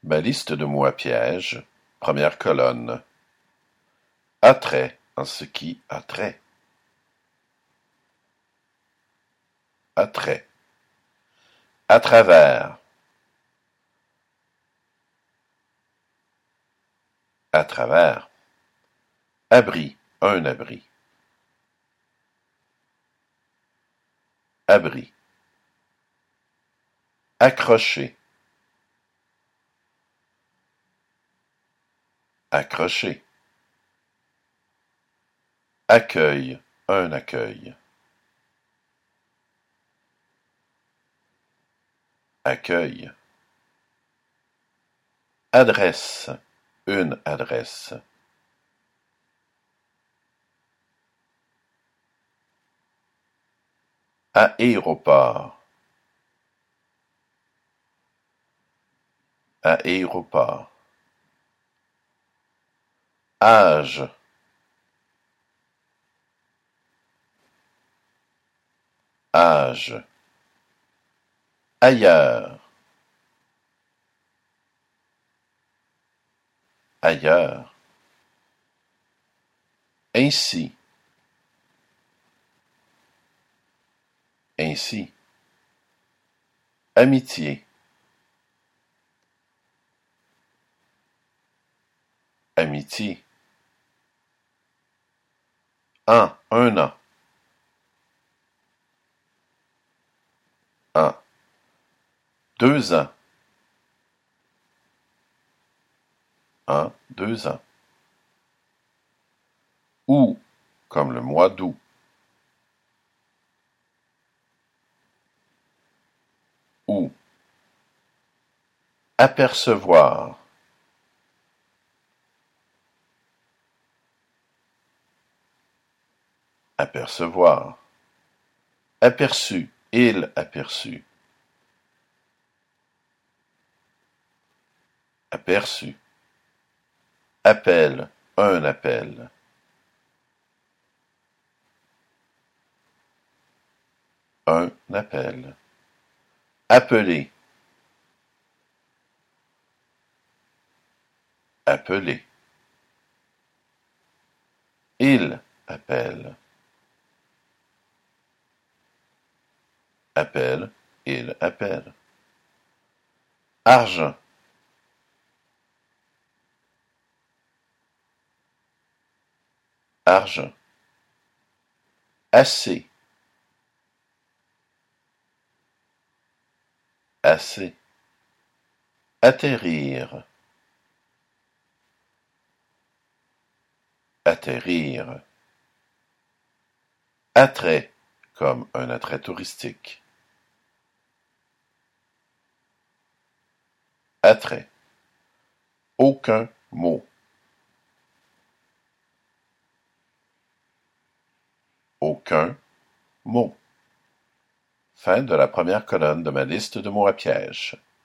Ma liste de mots à piège, première colonne. Attrait en ce qui a trait. Attrait. À travers. À travers. Abri, un abri. Abri. Accrocher. Accrocher. Accueil, un accueil. Accueil. Adresse, une adresse. Aéroport. Aéroport. Âge. Âge. Ailleurs. Ailleurs. Ainsi. Ainsi. Amitié. Amitié. Un an. Un. 2 ans. 2 ans. Ou, comme le mois d'août. Ou. Apercevoir. Apercevoir. Aperçu, il aperçut. Aperçu. Appel, un appel. Un appel. Appeler. Appeler. Il appelle. Appelle, il appelle. Argent. Argent. Assez. Assez. Atterrir. Atterrir. Attrait, comme un attrait touristique. Attrait. Aucun mot. Aucun mot. Fin de la première colonne de ma liste de mots à piège.